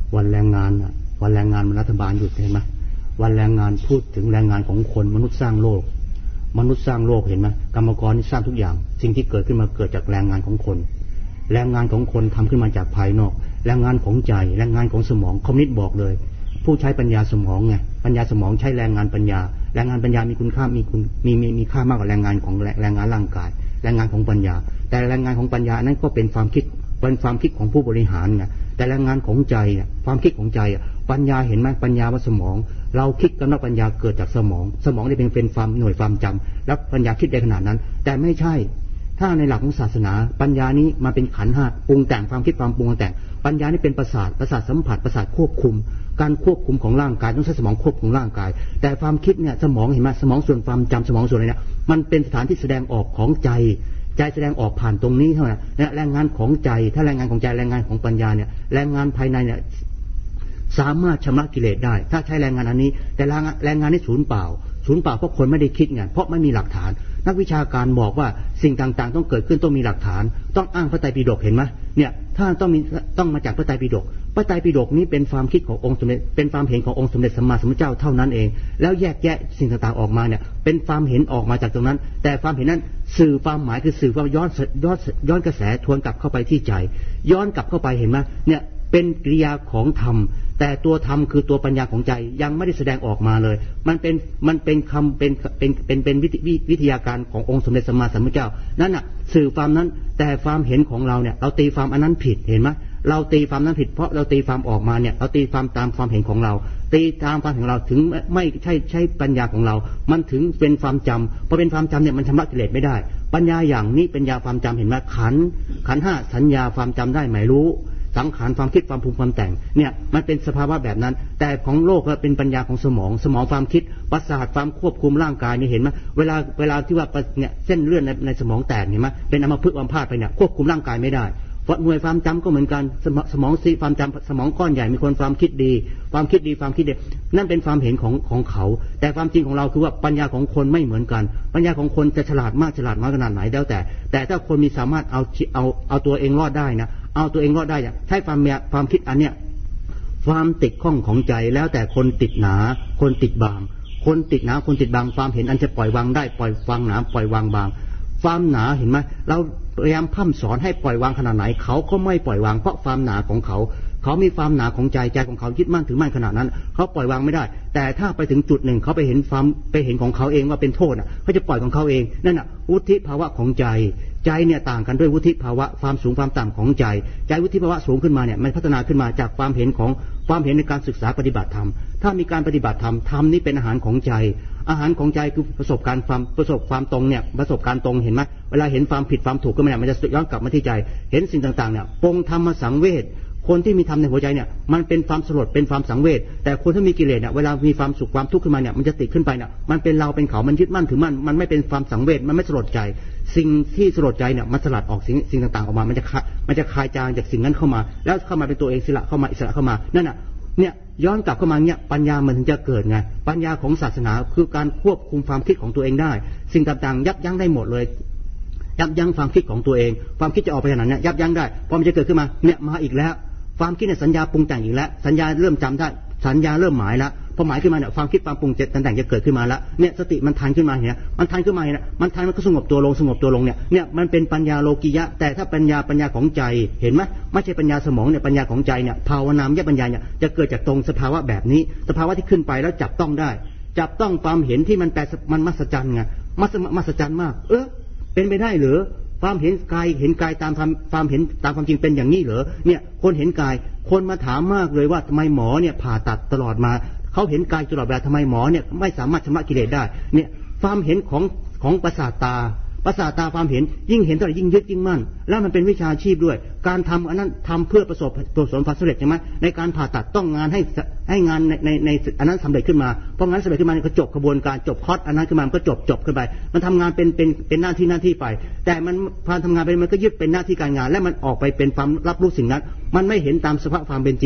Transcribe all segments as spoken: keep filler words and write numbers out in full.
วันแรงงานอ่ะวันแรงงานมันรัฐบาลหยุดเห็นไหมวันแรงงานพูดถึงแรงงานของคนมนุษย์สร้างโลกมนุษย์สร้างโลกเห็นไหมกรรมกรนี่สร้างทุกอย่างสิ่งที่เกิดขึ้นมาเกิดจากแรงงานของคนแรงงานของคนทำขึ้นมาจากภายนอกแรงงานของใจแรงงานของสมองคอมมิวนิสต์บอกเลยผู้ใช้ปัญญาสมองไงปัญญาสมองใช้แรงงานปัญญาแรงงานปัญญามีคุณค่ามีคุณมีมีมีค่ามากกว่าแรงงานของแรงงานร่างกายแรงงานของปัญญาแต่แรงงานของปัญญานั้นก็เป็นความคิดเป็นความคิดของผู้บริหารไงแต่แรงงานของใจเนี่ยความคิดของใจปัญญาเห็นไหมปัญญาว่าสมองเราคิดกันว่าปัญญาเกิดจากสมองสมองได้เป็นเป็นความหน่วยความจำแล้วปัญญาคิดได้ขนาดนั้นแต่ไม่ใช่ถ้าในหลักของศาสนาปัญญานี้มาเป็นขันธ์ห้าปรุงแต่งความคิดความปรุงแต่งปัญญานี่เป็นประสาทประสาทสัมผัสประสาทควบคุมการควบคุมของร่างกายต้องใช้สมองควบคุมร่างกายแต่ความคิดเนี่ยสมองเห็นไหมสมองส่วนความจำสมองส่วนอะไรเนี่ยมันเป็นสถานที่แสดงออกของใจใจแสดงออกผ่านตรงนี้เท่านั้นเนี่ยแรงงานของใจถ้าแรงงานของใจแรงงานของปัญญาเนี่ยแรงงานภายในเนี่ยสามารถชำระกิเลสได้ถ้าใช้แรงงานอันนี้แต่แรงแรงงานนี่ศูนย์เปล่าศูนย์เปล่าเพราะคนไม่ได้คิดไงเพราะไม่มีหลักฐานนักวิชาการบอกว่าสิ่งต่างๆต้องเกิดขึ้นต้องมีหลักฐานต้องอ้างพระไตรปิฎกเห็นไหมเนี่ยถ้าต้องมีต้องมาจากพระไตรปิฎกพระไตรปิฎกนี้เป็นความคิดขององค์สมเด็จเป็นความเห็นขององค์สมเด็จสัมมาสัมพุทธเจ้าเท่านั้นเองแล้วแยกแยะสิ่งต่างๆออกมาเนี่ยเป็นความเห็นออกมาจากตรงนั้นแต่ความเห็นนั้นสื่อความหมายคือสื่อว่าย้อนย้อนย้อนกระแสทวนกลับเข้าไปที่ใจย้อนกลับเข้าไปเห็นไหมเนี่ยเป็นกิริยาของธรรมแต่ตัวธรรมคือตัวปัญญาของใจยังไม่ได้แสดงออกมาเลยมันเป็นมันเป็นคำเป็นเป็นเป็นเป็นวิทยาการขององค์สมเด็จสัมมาสัมพุทธเจ้านั่นน่ะสื่อความนั้นแต่ความเห็นของเราเนี่ยเราตีความอันนั้นผิดเห็นไหมเราตีความนั้นผิดเพราะเราตีความออกมาเนี่ยเราตีความตามความเห็นของเราตีตามความเห็นของเราถึงไม่ใช่ใช้ปัญญาของเรามันถึงเป็นความจำพอเป็นความจำเนี่ยมันชำระกิเลสไม่ได้ปัญญาอย่างนี้เป็นญาความจำเห็นไหมขันขันห้าสัญญาความจำได้หมายรู้สังขารความคิดความปรุงความแต่งเนี่ยมันเป็นสภาวะแบบนั้นแต่ของโลกก็เป็นปัญญาของสมองสมองความคิดประสาทความควบคุมร่างกายนี่เห็นไหมเวลาเวลาที่ว่าเนี่ยเส้นเลือดในในสมองแตกเห็นไหมเป็นอัมพฤกษ์อัมพาตไปเนี่ยควบคุมร่างกายไม่ได้เพราะหน่วยความจำก็เหมือนกันสมองซีความจำสมองก้อนใหญ่มีคนความคิดดีความคิดดีความคิดเด็ดนั่นเป็นความเห็นของของเขาแต่ความจริงของเราคือว่าปัญญาของคนไม่เหมือนกันปัญญาของคนจะฉลาดมากฉลาดน้อยขนาดไหนแล้วแต่แต่ถ้าคนมีสามารถเอาเอาเอาตัวเองรอดได้นะเอาตัวเองรอดได้เนี่ยใช้ความความคิดอันเนี้ยความติดข้องของใจแล้วแต่คนติดหนาคนติดบางคนติดหนาคนติดบางความเห็นอันจะปล่อยวางได้ปล่อยวางหนาปล่อยวางบางความหนาเห็นไหมเราพยายามพร่ำสอนให้ปล่อยวางขนาดไหนเขาก็ไม่ปล่อยวางเพราะความหนาของเขาเขามีความหนาของใจใจของเขายึดมั่นถือมั่นขนาดนั้นเขาปล่อยวางไม่ได้แต่ถ้าไปถึงจุดหนึ่งเขาไปเห็นความไปเห็นของเขาเองว่าเป็นโทษอ่ะเขาจะปล่อยของเขาเองนั่นน่ะวุฒิภาวะของใจใจเนี่ยต่างกันด้วยวุฒิภาวะความสูงความต่ำของใจใจวุฒิภาวะสูงขึ้นมาเนี่ยมันพัฒนาขึ้นมาจากความเห็นของความเห็นในการศึกษาปฏิบัติธรรมถ้ามีการปฏิบัติธรรมธรรมนี่เป็นอาหารของใจอาหารของใจคือประสบการณ์ความประสบความตรงเนี่ยประสบการณ์ตรงเห็นไหมเวลาเห็นความผิดความถูกก็ไม่ได้มันจะย้อนกลับมาที่ใจเห็นสิ่งต่างๆเนี่ยปรงธรรมสังเวชคนที่มีธรรมในหัวใจเนี่ยมันเป็นความสลดเป็นความสังเวชแต่คนที่มีกิเลสเนี่ยเวลามีความสุขความทุกข์ขึ้นมาเนี่ยมันจะติดขึ้นไปเนี่ยมันเป็นเราเป็นเขามันยึดมั่นถือมั่นมันไม่เป็นความสังเวชมันไม่สลดใจสิ่งที่สลดใจเนี่ยมันสลัดออกสิ่งสิ่งต่างๆออกมามันจะมันจะคลายจางจากสิ่งนั้นเข้ามาแล้วเข้ามาเป็นตัวเองอิสระเข้ามาอิสระเข้ามานั่นน่ะเนี่ยย้อนกลับเข้ามาเนี่ยปัญญามันถึงจะเกิดไงปัญญาของศาสนาคือการควบคุมความคิดของตัวเองได้สิ่งต่างๆยับยั้งได้หมดเลยยับยั้งความคิดของตัวเองความคิดจะออกไปขนาดนี้ยับยั้งได้พอมันจะเกิดขึ้นมาเนี่ยมาอีกแล้วความคิดเนี่ยสัญญาปรุงแต่งอีกแล้วสัญญาเริ่มจำได้สัญญาเริ่มหมายแล้วพอหมายขึ้นมาเนี่ยความคิดความปรุงแต่งจะเกิดขึ้นมาแล้วเนี่ยสติมันทันขึ้นมาเนี่ยมันทันขึ้นมาเนี่ยมันทันมันก็สงบตัวลงสงบตัวลงเนี่ยเนี่ยมันเป็นปัญญาโลกิยะแต่ถ้าปัญญาปัญญาของใจเห็นไหมไม่ใช่ปัญญาสมองเนี่ยปัญญาของใจเนี่ยภาวนามยปัญญาเนี่ยจะเกิดจากตรงสภาวะแบบนี้สภาวะที่ขึ้นไปแล้วจับต้องได้จับต้องความเห็นที่มันแปลมันมหัศจรรย์ไงมหัศจรรย์มากเออเป็นไปได้หรือความเห็นกายเห็นกายตามความเห็นตามความจริงเป็นอย่างนี้เหรอเนี่ยคนเห็นกายคนมาถามมากเลยว่าทำไมหมอเนี่ยผ่าตัดตลอดมาเขาเห็นกายตลอดเวลาทำไมหมอเนี่ยไม่สามารถชำระกิเลสได้เนี่ยความเห็นของของประสาทตาประสาทตาความเห็นยิ่งเห็นเท่าไหร่ยิ่งยึดยิ่งมั่นแล้วมันเป็นวิชาชีพด้วยการทำอันนั้นทำเพื่อประสบประสบความสำเร็จใช่ไหมในการผ่าตัดต้องงานให้ให้งานในในในอันนั้นสำเร็จขึ้นมาพองานสำเร็จขึ้นมาก็จบกระบวนการจบคอร์สอันนั้นขึ้นมามันก็จบจบขึ้นไปมันทำงานเป็นเป็นเป็นหน้าที่หน้าที่ไปแต่มันพอทำงานไปมันก็ยึดเป็นหน้าที่การงานและมันออกไปเป็นความรับรู้สิ่งนั้นมันไม่เห็นตามสภาพความเป็นจริง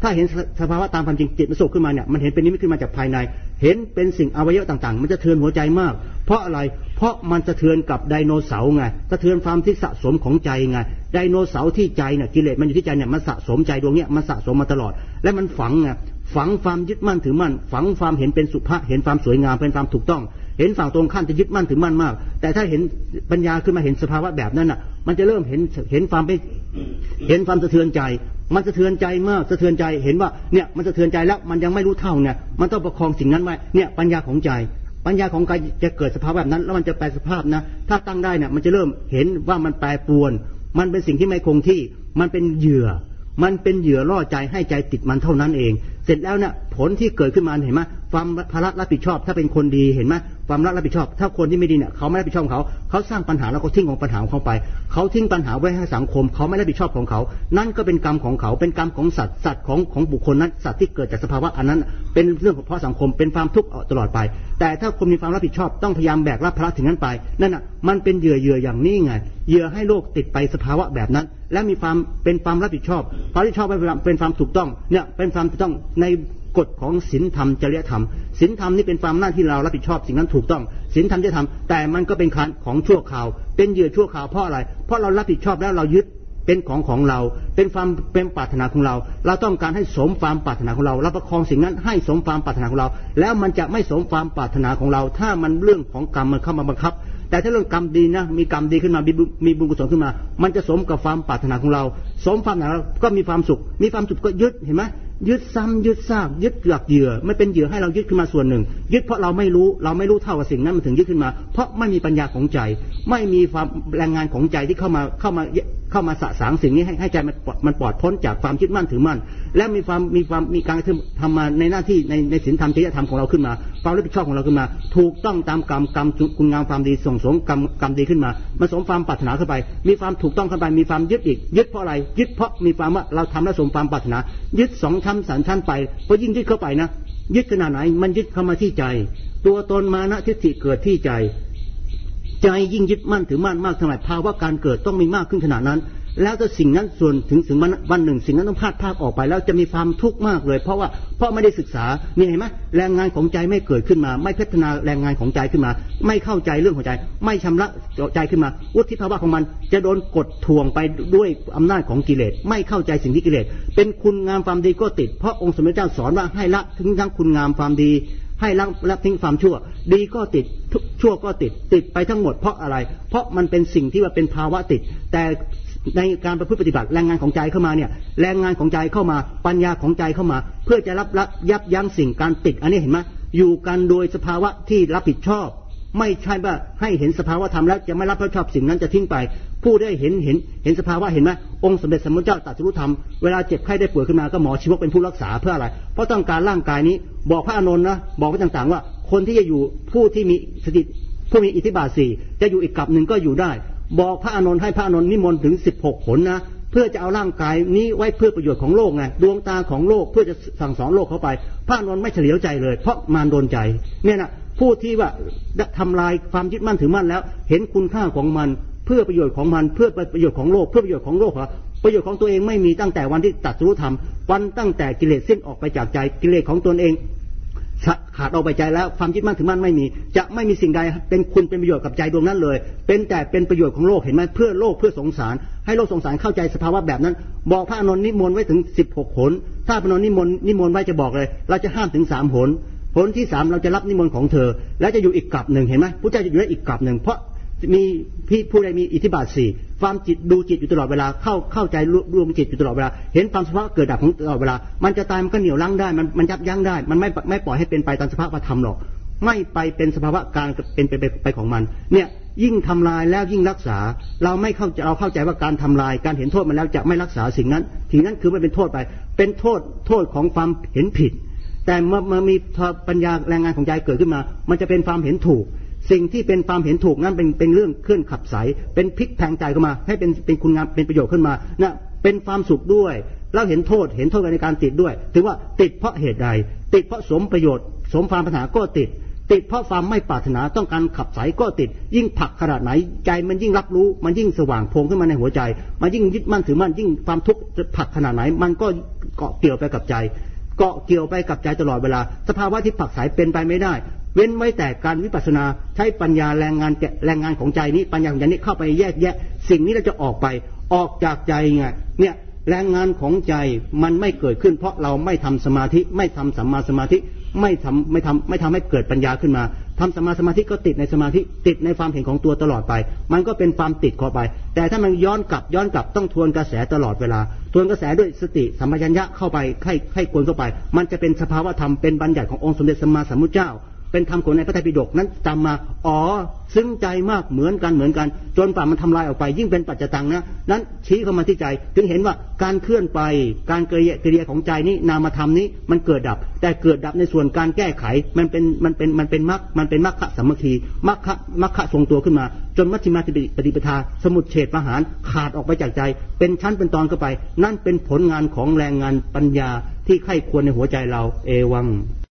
ถ้าเห็นสภาวะตามความจริงจิตมันสุขขึ้นมาเนี่ยมันเห็นเป็นนิมิตขึ้นมาจากภายในเห็นเป็นสิ่งอวัยวะต่างๆมันจะเทือนหัวใจมากเพราะอะไรเพราะมันจะเทือนกับไดโนเสาร์ไงจะเทือนความที่สะสมของใจไงไดโนเสาร์ที่ใจเนี่ยกิเลสมันอยู่ที่ใจเนี่ยมันสะสมใจดวงเนี้ยมันสะสมมาตลอดและมันฝังไงฝังความยึดมั่นถือมั่นฝังความเห็นเป็นสุภาพเห็นความสวยงามเป็นความถูกต้องเห็นฝั่งตรงข้ามจะยึดมั่นถือมั่นมากแต่ถ้าเห็นปัญญาขึ้นมาเห็นสภาวะแบบนั้นน่ะมันจะเริ่มเห็นเห็นความเป็นเห็นความสะเทือนใจมันสะเทือนใจมากสะเทือนใจเห็นว่าเนี่ยมันสะเทือนใจแล้วมันยังไม่รู้เท่าเนี่ยมันต้องประคองสิ่งนั้นไว้เนี่ยปัญญาของใจปัญญาของกายจะเกิดสภาพแบบนั้นแล้วมันจะแปลสภาพนะถ้าตั้งได้เนี่ยมันจะเริ่มเห็นว่ามันแปรปรวนมันเป็นสิ่งที่ไม่คงที่มันเป็นเหยื่อมันเป็นเหยื่อล่อใจให้ใจติดมันเท่านั้นเองเสร็จแล้วเนี่ยผลที่เกิดขึ้นมาเห็นไหมความภาระรับผิดชอบถ้าเป็นคนดีเห็นไหมความรับผิดชอบถ้าคนที่ไม่ดีเนี่ยเขาไม่รับผิดชอบเขาเขาสร้างปัญหาแล้วก็ทิ้งของปัญหาของเขาไปเขาทิ้งปัญหาไว้ให้สังคมเขาไม่รับผิดชอบของเขานั่นก็เป็นกรรมของเขาเป็นกรรมของสัตว์สัตว์ของของบุคคลนั้นสัตว์ที่เกิดจากสภาวะอันนั้นเป็นเรื่องของเพราะสังคมเป็นความทุกข์ตลอดไปแต่ถ้าคนมีความรับผิดชอบต้องพยายามแบกรับภาระถึงนั้นไปนั่นน่ะมันเป็นเหยื่อเหยื่ออย่างนี้ไงเหยื่อให้โลกติดไปสภาวะแบบนั้นและมีความเป็นความรับผิดชอบความรับผิดชอบเป็นความถูกต้องเนี่ยเป็นความถูกต้องในกฎของศีลธรรมจริยธรรมศีลธรรมนี่เป็นความหน้าที่เรารับผิดชอบสิ่งนั้นถูกต้องศีลธรรมจริยธรรมแต่มันก็เป็นการของชั่วคราวเป็นเหยื่อชั่วคราวเพราะอะไรเพราะเรารับผิดชอบแล้วเรายึดเป็นของของเราเป็นความเป็นปรารถนาของเราเราต้องการให้สมความปรารถนาของเราเราประคองสิ่งนั้นให้สมความปรารถนาของเราแล้วมันจะไม่สมความปรารถนาของเราถ้ามันเรื่องของกรรมมันเข้ามาบังคับแต่ถ้าเรื่องกรรมดีนะมีกรรมดีขึ้นมามีบุญกุศลขึ้นมามันจะสมกับความปรารถนาของเราสมความปรารถนาก็มีความสุขมีความสุขก็ยึดเห็นไหมยึดซ้ำยึดซากยึดหลักเหยื่อไม่เป็นเหยื่อให้เรายึดขึ้นมาส่วนหนึ่งยึดเพราะเราไม่รู้เราไม่รู้เท่ากับสิ่งนั้นมันถึงยึดขึ้นมาเพราะไม่มีปัญญาของใจไม่มีความแรงงานของใจที่เข้ามาเข้ามาเข้ามาสะสางสิ่งนี้ให้ให้ใจมันมันปลอดพ้นจากความยึดมั่นถือมั่นและมีความมีความมีการทำมาในหน้าที่ในในศีลธรรมจริยธรรมของเราขึ้นมาความรับผิดชอบของเราขึ้นมาถูกต้องตามกรรมกรรมคุณงามความดีส่งสมกรรมกรรมดีขึ้นมามันสมความปรารถนาเข้าไปมีความถูกต้องเข้าไปมีความยึดอีกยึดเพราะอะไรยึดเพราะมีความว่าเราทำและสมความปรารถนายึดสองชั้นสามชั้นไปพอยิ่งยึดเข้าไปนะยึดขนาดไหนมันยึดเข้ามาที่ใจตัวตนมานะทิฏฐิเกิดที่ใจใจยิ่งยึดมั่นถือมั่นมากเท่าไหร่ภาวะการเกิดต้องมีมากขึ้นขนาดนั้นแล้วถ้าสิ่งนั้นส่วนถึงถึงวันหนึ่งสิ่งนั้นต้องพลาดพลาดออกไปแล้วจะมีความทุกข์มากเลยเพราะว่าเพราะไม่ได้ศึกษานี่เห็นไหมแรงงานของใจไม่เกิดขึ้นมาไม่พัฒนาแรงงานของใจขึ้นมาไม่เข้าใจเรื่องของใจไม่ชำระใจขึ้นมาวุฒิภาวะของมันจะโดนกดทวงไปด้วยอำนาจของกิเลสไม่เข้าใจสิ่งที่กิเลสเป็นคุณงามความดีก็ติดเพราะองค์สมเด็จเจ้าสอนว่าให้ละถึงทั้งคุณงามความดีให้ละละทิ้งความชั่วดีก็ติดชั่วก็ติดติดไปทั้งหมดเพราะอะไรเพราะมันเป็นสิ่งที่ว่าเป็นภาวะติดแต่ในการประพฤติปฏิบัติแรงงานของใจเข้ามาเนี่ยแรงงานของใจเข้ามาปัญญาของใจเข้ามาเพื่อจะรับรับยับยั้งสิ่งการติดอันนี้เห็นไหมอยู่กันโดยสภาวะที่รับผิดชอบไม่ใช่ว่าให้เห็นสภาวะธรรมแล้วจะไม่รับผิดชอบสิ่งนั้นจะทิ้งไปผู้ได้เห็นเห็นเห็นสภาวะเห็นไหมองค์สมเด็จสมมติเจ้าตรัสรู้ธรรมเวลาเจ็บไข้ได้ป่วยขึ้นมาก็หมอชีวกเป็นผู้รักษาเพื่ออะไรเพราะต้องการร่างกายนี้บอกพระอานนท์นะบอกไว้ต่างๆว่าคนที่จะอยู่ผู้ที่มีสติผู้มีอิทธิบาทสี่จะอยู่อีกกลับหนึ่งก็อยู่ได้บอกพระอานนท์ให้พระอานนท์นิมนต์ถึงสิบหกหนนะเพื่อจะเอาร่างกายนี้ไว้เพื่อประโยชน์ของโลกไงดวงตาของโลกเพื่อจะสั่งสอนโลกเข้าไปพระอานนท์ไม่เฉลียวใจเลยเพราะมารโดนใจเนี่ยนะผู้ที่ว่าทำลายความยึดมั่นถือมั่นแล้วเห็นคุณค่าของมันเพื่อประโยชน์ของมันเพื่อประโยชน์ของโลกเพื่อประโยชน์ของโลกเหรอประโยชน์ของตัวเองไม่มีตั้งแต่วันที่ตรัสรู้ธรรมวันตั้งแต่กิเลสสิ้นออกไปจากใจกิเลสของตนเองขาดออกไปใจแล้วความยึดมั่นถือมั่นไม่มีจะไม่มีสิ่งใดเป็นคุณเป็นประโยชน์กับใจดวงนั้นเลยเป็นแต่เป็นประโยชน์ของโลกเห็นไหมเพื่อโลกเพื่อสงสารให้โลกสงสารเข้าใจสภาวะแบบนั้นบอกพระอานนท์นิมนต์ไว้ถึงสิบหกหนถ้าพระอานนท์นิมนต์นิมนต์ไว้จะบอกเลยเราจะห้ามถึงสามหนหนที่สามเราจะรับนิมนต์ของเธอแล้วจะอยู่อีกกลับหนึ่งเห็นไหมพระเจ้าจะอยู่ได้อีกกลับหนึ่งเพราะมีพี่ผู้ใดมีอิทธิบาทสี่ความจิตดูจิตอยู่ตลอดเวลาเข้าเข้าใจรวมจิตอยู่ตลอดเวลาเห็นความสภาวะเกิดดับของตลอดเวลามันจะตายมันก็เหนี่ยวรั้งได้มันมันยับยั้งได้มันไม่ไม่ปล่อยให้เป็นไปตามสภาวะธรรมหรอกไม่ไปเป็นสภาวะการเป็นไปไปของมันเนี่ยยิ่งทำลายแล้วยิ่งรักษาเราไม่เข้าใจเราเข้าใจว่าการทำลายการเห็นโทษมันแล้วจะไม่รักษาสิ่งนั้นสิ่งนั้นคือไม่เป็นโทษไปเป็นโทษโทษของความเห็นผิดแต่เมื่อมามีปัญญาแรงงานของใจเกิดขึ้นมามันจะเป็นความเห็นถูกสิ่งที่เป็นความเห็นถูกนั้นเป็นเป็นเรื่องเคลื่อนขับใสเป็นพลิกแพลงใจเข้ามาให้เป็นเป็นคุณงามเป็นประโยชน์ขึ้นมานะเป็นความสุขด้วยแล้วเห็นโทษเห็นโทษในการติดด้วยถึงว่าติดเพราะเหตุใดติดเพราะสมประโยชน์สมความปรารถนาก็ติดติดเพราะความไม่ปรารถนาต้องการขับใสก็ติดยิ่งผลักขนาดไหนใจมันยิ่งรับรู้มันยิ่งสว่างโพลงขึ้นมาในหัวใจมันยิ่งยึดมั่นถือมั่นยิ่งความทุกข์จะผลักขนาดไหนมันก็เกาะเกี่ยวไปกับใจเกาะเกี่ยวไปกับใจตลอดเวลาสภาวะที่ผักใสเป็นไปไม่ได้เว้นไว้แต่การวิปัสสนาใช้ปัญญาแรงงานแรงงานของใจนี้ปัญญาของใจนี้เข้าไปแยกแยะสิ่งนี้เราจะออกไปออกจากใจไงเนี่ยแรงงานของใจมันไม่เกิดขึ้นเพราะเราไม่ทำสมาธิไม่ทำสัมมาสมาธิไม่ทำไม่ทำไม่ทำให้เกิดปัญญาขึ้นมาทำสมาสมาธิก็ติดในสมาธิติดในความเห็นของตัวตลอดไปมันก็เป็นความติดเข้าไปแต่ถ้ามันย้อนกลับย้อนกลับต้องทวนกระแสตลอดเวลาทวนกระแสด้วยสติสัมปชัญญะเข้าไปให้ให้กวนเข้าไปมันจะเป็นสภาวะธรรมเป็นบัญญัติขององค์สมเด็จสัมมาสัมพุทธเจ้าเป็นธรรมของในพระไตรปิฎกนั้นจำมาอ๋อซึ้งใจมากเหมือนกันเหมือนกันจนป่ามันทำลายออกไปยิ่งเป็นปัจจตังนะนั้นชี้เข้ามาที่ใจถึงเห็นว่าการเคลื่อนไปการกิริยากิริยาของใจนี้นามธรรมนี้มันเกิดดับแต่เกิดดับในส่วนการแก้ไขมันเป็นมันเป็นมันเป็นมรรคมันเป็นมรรคสัมมัคคีมรรคมรรคทรงตัวขึ้นมาจนมัชฌิมาปฏิปทาสมุจเฉทประหารขาดออกไปจากใจเป็นชั้นเป็นตอนเข้าไปนั่นเป็นผลงานของแรงงานปัญญาที่ไข้ควรในหัวใจเราเอวัง